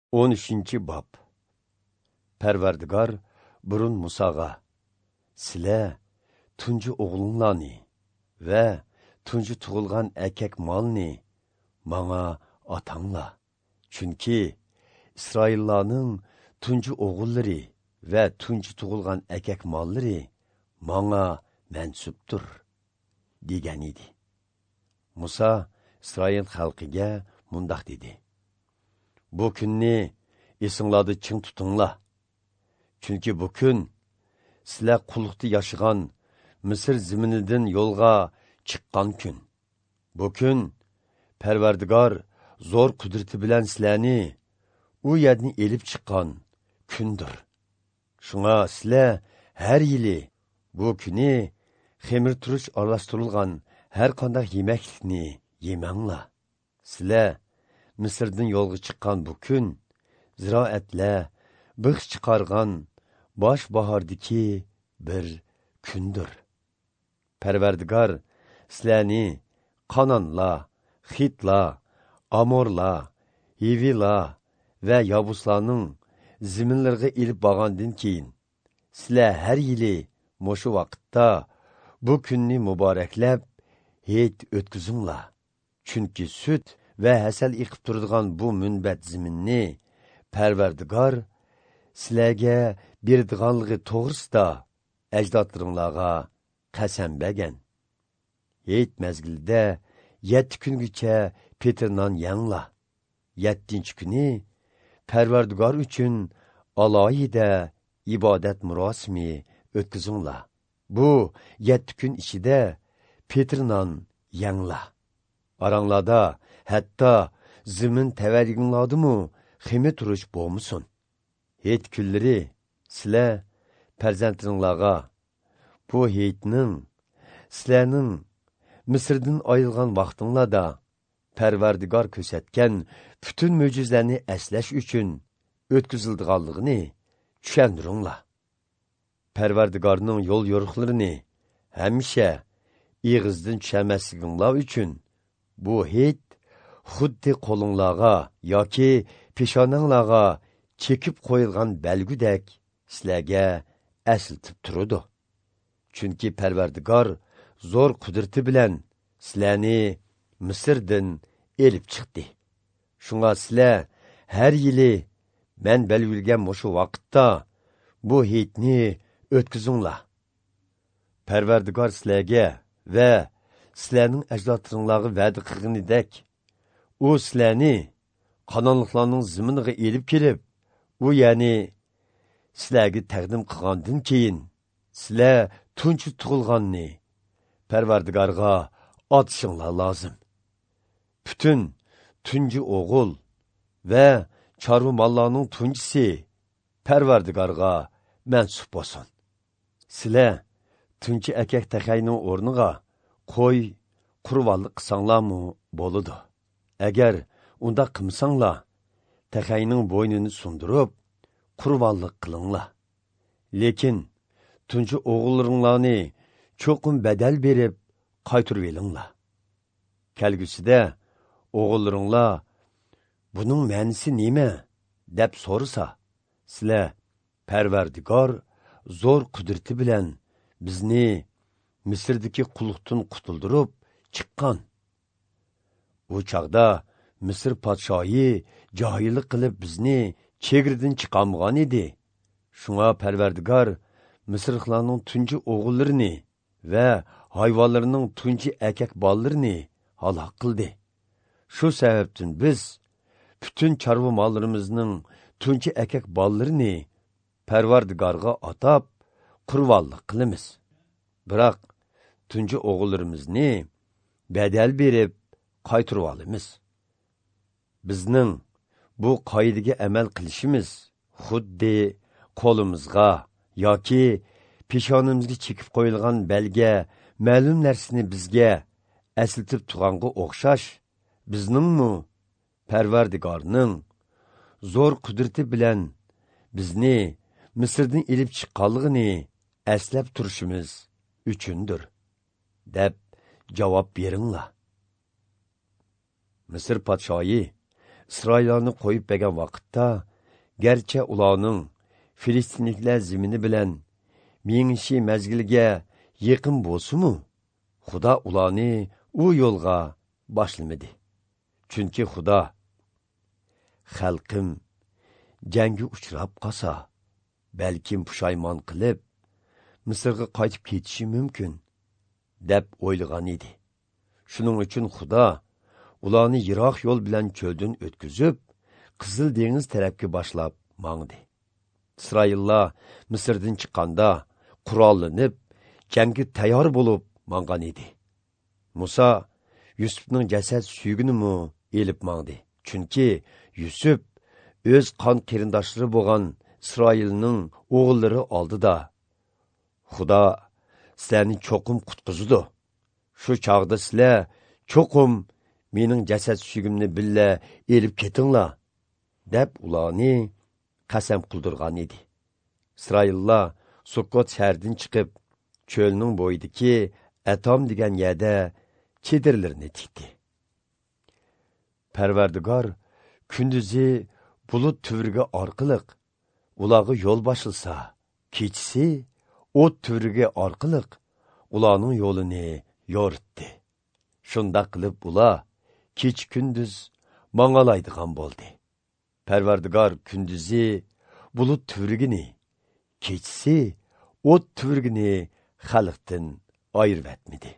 13. Bab. Parvardigor burun Musaga, sizlar tunji o'g'linglarni va tunji tug'ilgan erkak molni manga atanglar. Chunki İsraillarning tunji o'g'illari va tunji tug'ilgan erkak mollari manga mansubdir degan edi. Musa İsrail xalqiga mundaq dedi: Bu kunni esinglarda ching tutinglar. Chunki bu kun sizlar qulluqda yashagan Misr ziminidan yo'lga chiqqan kun. Bu kun Parvardigor zo'r qudrati bilan sizlarni u yerni elib chiqqan kundir. Shunga sizlar har yili bu kuni xemir turush aralashtirilgan har qanday yemeklikni yemanglar. Sizlar Misrdan yo'lga chiqqan bu kun ziroatlar bix chiqargan bosh bahordagi bir kundir. Parvardigor sizlarni Qanonlar, Xitlar, Amorlar, Hiviylar va Yabuslarning ziminlariga ilib borgandan keyin sizlar har yili mushu vaqtda bu kunni muboraklab hit o'tkazinglar. Chunki sut va hasal iqib turadigan bu munbat ziminni Parvardigor sizlarga beradiganligi to'g'risida ajdodlaringlarga qasam bergan. Hit mezgilda 7 kungacha petirnon yanglar. 7-chi kuni Parvardigor uchun alohida ibodat murosimi o'tkazinglar. Bu 7 kun ichida petirnon yanglar. Aranglarda hatta zimin təvəliginladımı ximi turuş boğmusun. Heyt külləri sizlər pərzəntinizlərə bu heytinin sizlərinin Misirdən ayrılğan vaxtınlarda Parvardigor körsətkən bütün möcüzlərini əsləş üçün ötküzüldüğanlığını düşəndirinlər. Parvardigorning yol yoruqlarını həmişə iğizdən düşəməsliginlər üçün bu heyt xuddi qo'linglarga yoki peshonanglarga chekib qo'yilgan belgudek sizlarga asıltib turadi. Chunki Parvardigor zo'r qudrati bilan sizlarni Misrdan elib chiqdi. Shunga sizlar har yili men belgilgan mushu vaqtda bu heytni o'tkazinglar. Parvardigor sizlarga va sizlarning ajdodlaringlarga va'da qilganidek u sizlarni qanonliqlarning ziminiga elib kelib, u ya'ni sizlarga taqdim qilgandan keyin sizlar tunchi tug'ilganni Parvardigorga otishinglar lozim. Bütün tunji o'g'il va chorva mollarning tunjisi Parvardigorga mansub bo'lsin. Sizlar tunchi erkak taqayning o'rniga qo'y qurbanlik qilsanglarmi bo'ladi. Agar unda qilsanglar, taqayning bo'ynini sundirib qurbanlik qilinglar. Lekin tunchi o'g'illaringlarni cho'qim badal berib qaytirib elinglar. Kelgusida o'g'illaringlar buning ma'nosi nima deb so'rasa, sizlar Parvardigor zo'r qudrati bilan bizni Misrdagi qulluqdan qutuldirib chiqqan. U chaqda Misr podshoyi johillik qilib bizni chegirdan chiqarmagan edi. Shunga Parvardigor Misrliklarning tunji o'g'illarini va hayvonlarning tunji erkak bolalarini halok qildi. Shu sababdan biz bütün chorva mollarimizning tunji erkak bolalarini Parvardigorga atab qurbonlik qilamiz. Biroq tunji o'g'illarimizni badal berib qaytirib olamiz. Bizning bu qoidaga amal qilishimiz xuddi qo'limizga yoki peshonimizga chekib qo'yilgan belga ma'lum narsani bizga asıltib turganga o'xshash, bizningmi Parvardigorning zo'r qudrati bilan bizni Misrdan elib chiqqanligini aslab turishimiz uchundir deb javob beringlar. Misr podshoyi İsraillarni qo'yib bergan vaqtda, garchi ularning Filistinliklar zimini bilan mingishi mazgilga yaqin bo'lsa-mu, Xudo ularni u yo'lga boshlamadi. Chunki Xudo xalqim jangga uchrab qolsa, balkim pushaymon qilib, Misrga qaytib ketishi mumkin, deb o'ylagan edi. Shuning uchun Xudo ularni yiroq yo'l bilan cho'ldan o'tkazib, Qizil dengiz tarafga boshlab mangdi. İsraillar Misrdan chiqqanda qurollanib, jangga tayyor bo'lib mangan edi. Musa Yusufning jasad suygunimi elib mangdi. Chunki Yusuf o'z qon qarindoshlari bo'lgan İsrailning o'g'illari oldida Xudo sizlarni cho'qim qutqizdi. Shu chog'da sizlar cho'qim mening jasad suyugimni billa elib ketinglar, deb ularni qasam qildirgan edi. İsraillar Sukkot shahridan chiqib, cho'lning bo'yidagi Atom degan yerda chedirlarini tikdi. Parvardigor kunduzi bulut tuvriga orqaliq ularga yo'l boshilsa, kechisi o't tuvriga orqaliq ularning yo'lini yoritdi. Shunda qilib ular kech kunduz mangalaydigan bo'ldi. Parvardigor kunduzi bulut tuvrigini, kechisi o't tuvrigini xalqdan ayirib etmedi.